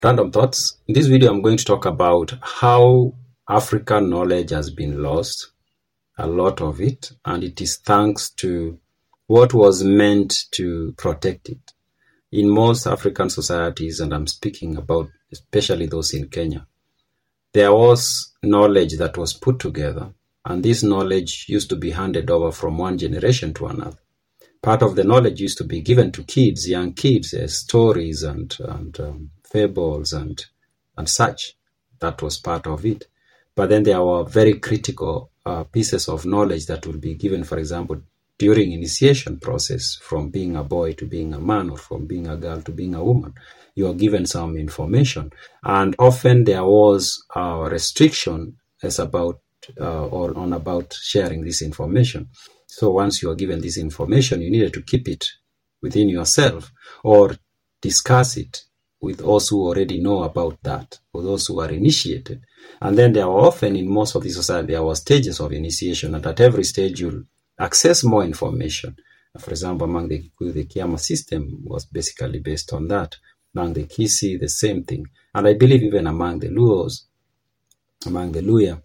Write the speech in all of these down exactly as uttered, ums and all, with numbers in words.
Random Thoughts. In this video, I'm going to talk about how African knowledge has been lost, a lot of it, and it is thanks to what was meant to protect it. In most African societies, and I'm speaking about especially those in Kenya, there was knowledge that was put together, and this knowledge used to be handed over from one generation to another. Part of the knowledge used to be given to kids, young kids, as stories and, and um, fables and, and such. That was part of it. But then there were very critical uh, pieces of knowledge that would be given, for example, during initiation process, from being a boy to being a man, or from being a girl to being a woman. You are given some information. And often there was a restriction as about uh, or on about sharing this information. So once you are given this information, you needed to keep it within yourself or discuss it with those who already know about that, or those who are initiated. And then there were often, in most of the society, there were stages of initiation, and at every stage you'll access more information. For example, among the Kikuyu, the Kiama system was basically based on that. Among the Kisi, the same thing. And I believe even among the Luos, among the Luya,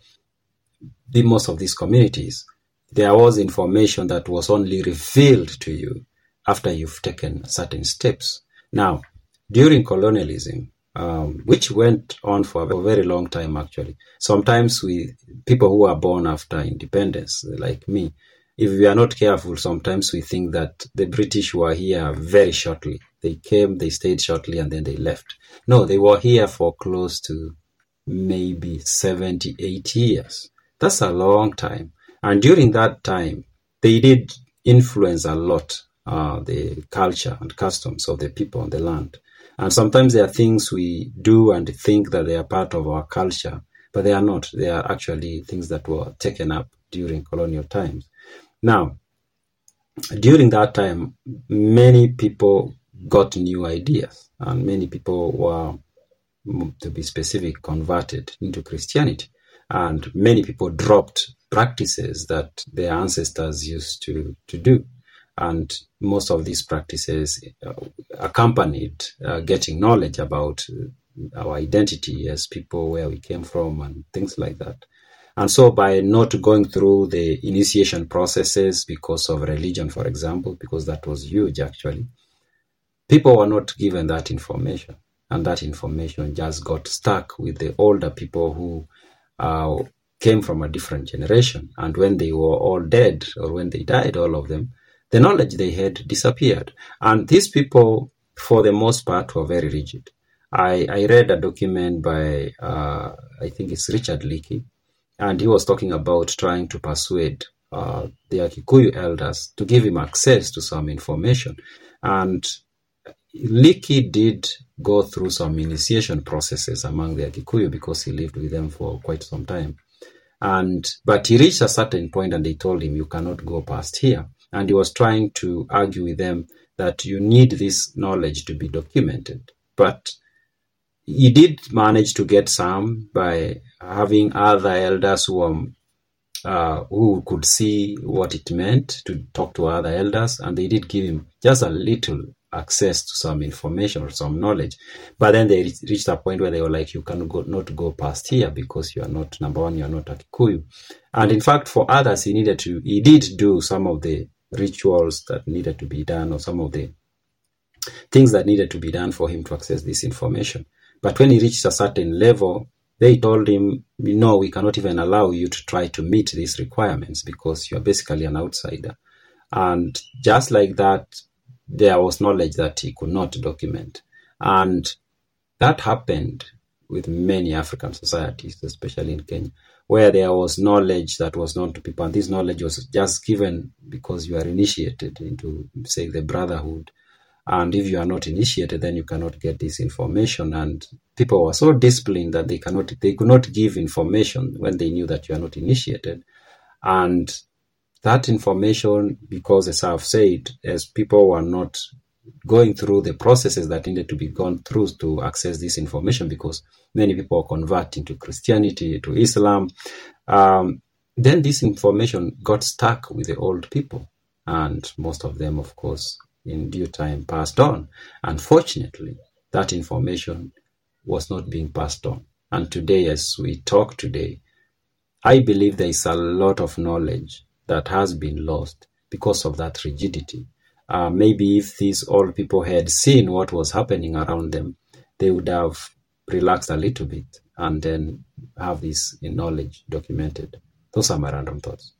the most of these communities, there was information that was only revealed to you after you've taken certain steps. Now, during colonialism, um, which went on for a very long time, actually, sometimes we, people who are born after independence, like me, if we are not careful, sometimes we think that the British were here very shortly. They came, they stayed shortly, and then they left. No, they were here for close to maybe seventy, eighty years. That's a long time. And during that time, they did influence a lot uh, the culture and customs of the people on the land. And sometimes there are things we do and think that they are part of our culture, but they are not. They are actually things that were taken up during colonial times. Now, during that time, many people got new ideas, and many people were, to be specific, converted into Christianity. And many people dropped practices that their ancestors used to, to do. And most of these practices uh, accompanied uh, getting knowledge about uh, our identity as people, where we came from, and things like that. And so by not going through the initiation processes because of religion, for example, because that was huge actually, people were not given that information. And that information just got stuck with the older people who uh, came from a different generation. And when they were all dead, or when they died, all of them, the knowledge they had disappeared. And these people, for the most part, were very rigid. I, I read a document by, uh, I think it's Richard Leakey, and he was talking about trying to persuade uh, the Kikuyu elders to give him access to some information. And Leakey did go through some initiation processes among the Kikuyu because he lived with them for quite some time. And but he reached a certain point and they told him, you cannot go past here. And he was trying to argue with them that you need this knowledge to be documented. But he did manage to get some by having other elders who, um, uh, who could see what it meant to talk to other elders. And they did give him just a little access to some information or some knowledge. But then they reached a point where they were like, you cannot go, not go past here because you are not, number one, you are not a Kikuyu. And in fact, for others, he needed to, he did do some of the rituals that needed to be done, or some of the things that needed to be done for him to access this information. But when he reached a certain level, they told him, no, we cannot even allow you to try to meet these requirements because you are basically an outsider. And just like that, there was knowledge that he could not document. And that happened with many African societies, especially in Kenya, where there was knowledge that was known to people. And this knowledge was just given because you are initiated into, say, the brotherhood. And if you are not initiated, then you cannot get this information. And people were so disciplined that they cannot, they could not give information when they knew that you are not initiated. And that information, because as I've said, as people were not going through the processes that needed to be gone through to access this information, because many people are converting to Christianity, to Islam, um, then this information got stuck with the old people. And most of them, of course, in due time passed on. Unfortunately, that information was not being passed on. And today, as we talk today, I believe there is a lot of knowledge that has been lost because of that rigidity. Uh, maybe if these old people had seen what was happening around them, they would have relaxed a little bit and then have this knowledge documented. Those are my random thoughts.